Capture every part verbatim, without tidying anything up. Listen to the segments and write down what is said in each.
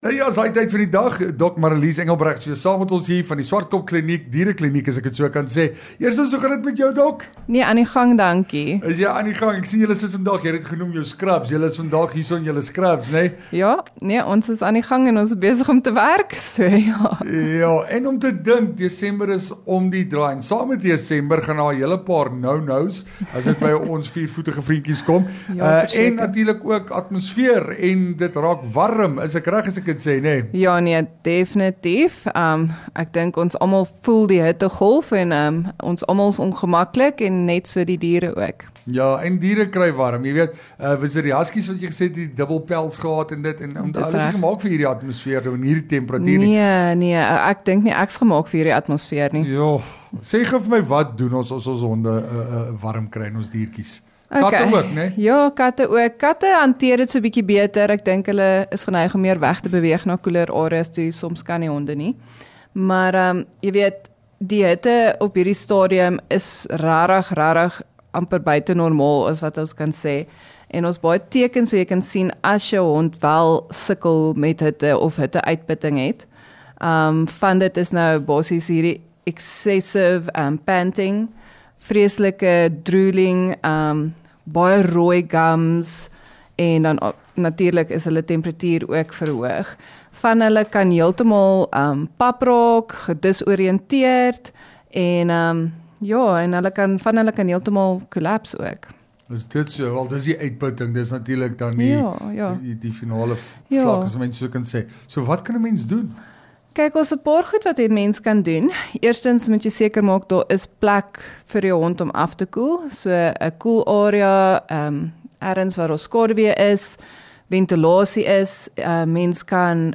Nou ja, sy tyd van die dag, Dok Marlies Engelbreg, so saam met ons hier van die Swartkop Kliniek, Dierekliniek as ek dit so kan sê. Eerstens, hoe gaan dit met jou, Dok? Nee, aan die gang, dankie. Is jy aan die gang? Ek sien julle sit vandag, jy het dit genoem jou scrubs. Julle is vandag hier so in julle scrubs, né? Nee? Ja, nee, ons is aan die gang en ons is besig om te werk, so ja. Ja, en om te dink, Desember is om die draai. En saam met Desember gaan daar 'n hele paar no-nos as dit by ons viervoetige vriendjies kom. Ja, uh, en natuurlik ook atmosfeer en dit raak warm. Is ek reg as ek dit sê, né? Nee? Ja, nee, definitief. Um, ek dink ons almal voel die hittegolf en um, ons almal is ongemaklik en net so die diere ook. Ja, en diere kry warm. Jy weet, uh, was dit die huskies wat jy gesê het, die dubbelpels gehad en dit en om alles is gemaak vir hierdie atmosfeer en hierdie temperatuur. Nee, nee, ek dink nie ek's gemaak vir hierdie atmosfeer nie. Ja, sê gou vir my, wat doen ons as ons honde uh, uh, warm kry en ons diertjies? Katte Okay. ook, né? Ja, katte ook. Katte hanteer dit so 'n bietjie beter. Ek dink hulle is geneig om meer weg te beweeg na koeler areas toe. Soms kan die honde nie. Maar ehm um, jy weet, die hitte op hierdie stadium is rarig, rarig amper buite normaal is wat ons kan sê. En ons baie tekens so jy kan sien as jou hond wel sukkel met hitte of hitte uitputting het. Ehm um, van dit is nou basies hierdie excessive um, panting, vreeslike drooling, ehm um, baie rooi gums en dan natuurlik is hulle temperatuur ook verhoog. Van hulle kan heeltemal um, pap raak, gedisoriënteerd en um, ja, en hulle kan van hulle kan heeltemal collapse ook. Is dit so? Wel, dis die uitputting, dis natuurlik dan die, Ja, ja. die, die finale Ja. vlak, as mense so kan sê. So wat kan 'n mens doen? Kyk, ons het 'n paar goed wat 'n mens kan doen. Eerstens moet jy seker maak daar is plek vir jou hond om af te koel. So 'n koel area, ehm um, ergens waar ons skaduwee is, ventilasie is, uh, mens kan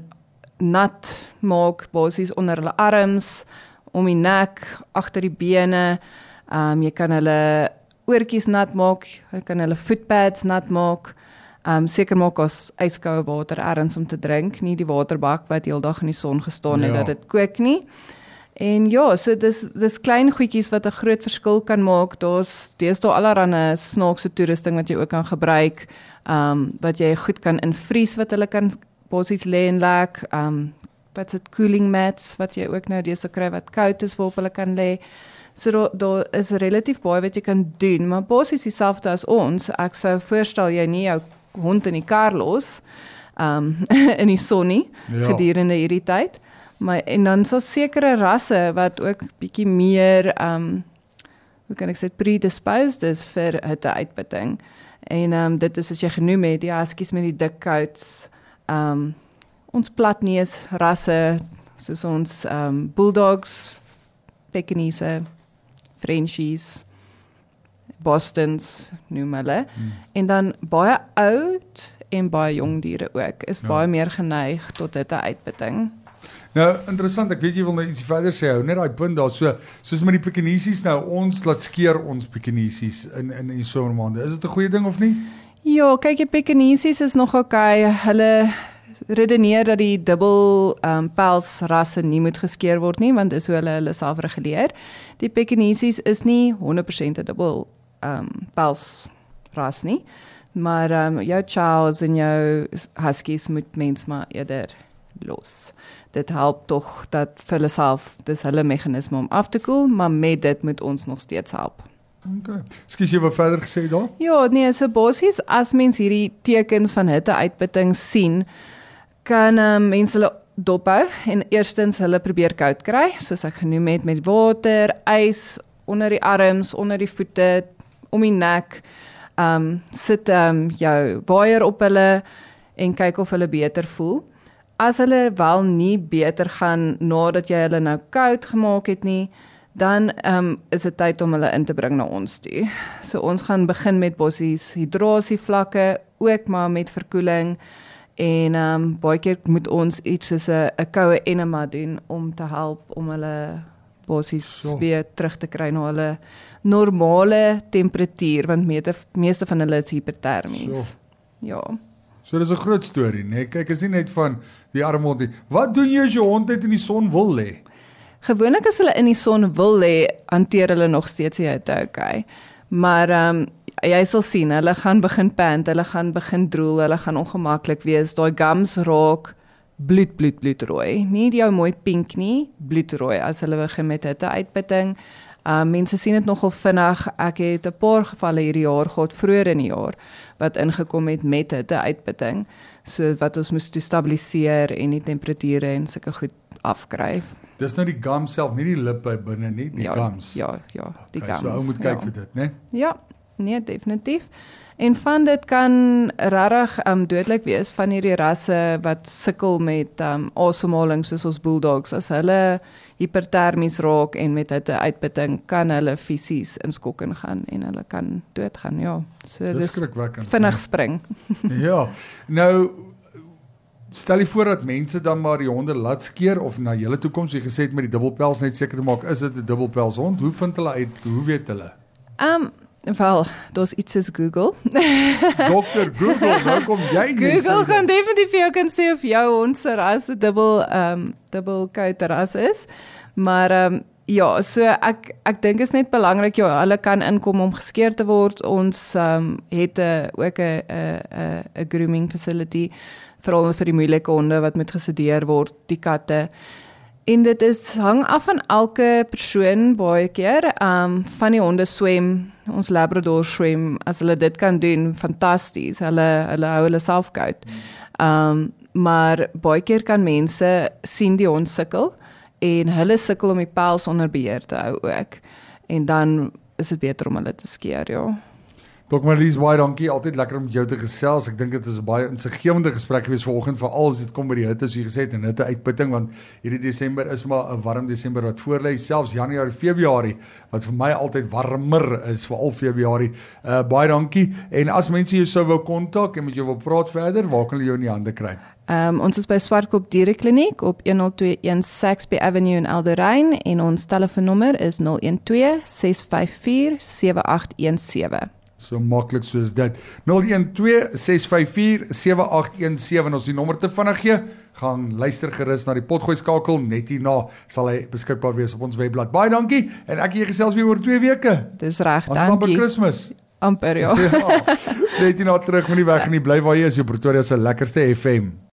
nat maak basies onder hulle arms, om die nek, agter die bene. Ehm um, jy kan hulle oortjies nat maak, jy kan hulle footpads nat maak. Um, seker maak as yskoue water ergens om te drink, nie die waterbak wat heeldag in die son gestaan het, Ja. dat dit kook nie. En ja, so dis dis klein goedjies wat 'n groot verskil kan maak. Daar's deesdae allerlei snaakse toerusting wat jy ook kan gebruik, um, wat jy goed kan invries, wat hulle kan basies lê en lek. Um, wat is dit, cooling mats, wat jy ook nou deesdae kry wat koud is waarop hulle kan lê. So daar, daar is relatief baie wat jy kan doen, maar basies dieselfde as ons. Ek sou voorstel jy nie jou hond in die kar los, um, in die son nie, Ja. gedurende hierdie tyd. Maar, en dan so sekere rasse wat ook bietjie meer, um, hoe kan ek sê, predisposed is vir hitte uitputting. En um, dit is as jy genoem het, die huskies met die dik coats, um, ons platneus rasse, soos ons um, bulldogs, Pekingese, Frenchies, Bostons, noem hulle. Hmm. En dan baie oud en baie jong diere ook, is Ja. baie meer geneig tot hitte uitputting. Nou, interessant, ek weet jy wil nou ietsie verder sê, hou net daai punt daar, so, soos met die Pekingesies nou, ons laat skeer ons Pekingesies in, in die somermaande. Is dit 'n goeie ding of nie? Ja, kyk, die Pekingesies is nog okay. Hulle redeneer dat die dubbel um, pelsrasse nie moet geskeer word nie, want dis hoe hulle hulle self reguleer. Die Pekingesies is nie honderd persent 'n dubbel um, pelsras nie, maar um, jou chows en jou huskies moet mens maar eerder los. Dit help tog dat vir hulle self, dis hulle meganisme om af te koel, maar met dit moet ons nog steeds help. Okay. Skus jy wat verder gesê daar? Ja, nee, so basies as mens hierdie tekens van hitte uitputting sien, kan um, mense hulle dophou en eerstens hulle probeer koud kry, soos ek genoem het, met water, ys, onder die arms, onder die voete, om die nek, um, sit um, jou waier op hulle en kyk of hulle beter voel. As hulle wel nie beter gaan nadat jy hulle nou koud gemaak het nie, dan um, is dit tyd om hulle in te bring na ons toe. So ons gaan begin met basies hydrasievlakke, ook maar met verkoeling, en um, baie keer moet ons iets soos 'n 'n koue enema doen om te help om hulle basies So. weer terug te kry na hulle normale temperatuur, want meeste, meeste van hulle is hipertermies. So. Ja. So dis 'n groot storie, né? Nee? Kyk, is nie net van die arme hond nie. Wat doen jy as jou hond net in die son wil lê? Gewoonlik as hulle in die son wil lê, hanteer hulle nog steeds die hitte okay. Maar ehm um, jy sal sien, hulle gaan begin pant, hulle gaan begin drool, hulle gaan ongemaklik wees, daai gums raak bloed, bloed, bloedrooi. Nie jou mooi pink nie, bloedrooi as hulle begin met hitte uitputting. Uh, mense sien dit nogal vinnig. Ek het 'n paar gevalle hierdie jaar gehad, vroeër in die jaar, wat ingekom het met hitte uitputting, so wat ons moes toe stabiliseer en die temperature en sulke goed afkry. Dis nou die gum self, nie die lip by binne nie, die ja, gums. Ja, ja, die Okay, gums. so ou moet kyk ja. vir dit, né? Ja, nee, definitief. En van dit kan regtig um, dodelik wees van hierdie rasse wat sukkel met um, asemhaling soos ons bulldogs. As hulle hipertermies raak en met hitte uitputting, kan hulle fisies in skok ingaan en hulle kan doodgaan, ja. So Dis dis skrikwekkend. vinnig spring. Ja, nou stel jy voor dat mense dan maar die honde laat skeer of na julle toe kom, so jy gesê het met die dubbelpels net seker te maak, is dit 'n dubbelpels hond? Hoe vind hulle uit? Hoe weet hulle? Um, wel, daar's iets soos Google. Dokter Google, nou kom jy nie. Google gaan definitief vir jou kan sê of jou hond se ras 'n dubbel um dubbel coat ras is. Maar um ja, so ek ek dink is net belangrik, ja, hulle kan inkom om geskeer te word. Ons um het 'n ook 'n 'n 'n 'n grooming facility veral vir die moeilike honde wat moet gesedeer word, die katte. En dit is hang af van elke persoon baie keer. Um van die honde swem, ons Labrador swem, as hulle dit kan doen, fantasties. Hulle hulle hou hulle self koud. Um maar baie keer kan mense sien die hond sukkel en hulle sukkel om die pels onder beheer te hou ook. En dan is dit beter om hulle te skeer, ja. Dokter Marlies, baie dankie, altyd lekker om met jou te gesels. Ek dink dit is 'n baie insiggewende gesprek gewees vanoggend, veral as dit kom by die hitte, soos jy gesê het, en hitte uitputting, want hierdie Desember is maar 'n warm Desember wat voorlê, selfs Januarie, Februarie, wat vir my altyd warmer is, veral Februarie. Uh, baie dankie, en as mense jou sou wou kontak en met jou wil praat verder, waar kan hulle jou in die hande kry? Um, ons is by Swartkop Dierekliniek op one oh two one Saxby Avenue in Alderrein en ons telefoonnommer is zero one two, six five four, seven eight one seven. So maklik soos dit. zero one two, six five four, seven eight one seven, ons die nommer te vinnig gee, gaan luister gerus na die potgooi skakel, net hierna sal hy beskikbaar wees op ons webblad. Baie dankie, en ek hier gesels weer oor twee weke. Dis reg, Ons dan by dankie. Kersfees. Amper, ja. Ja, net hierna terug, moenie weg nie, bly waar jy is, jou Pretoria se lekkerste F M.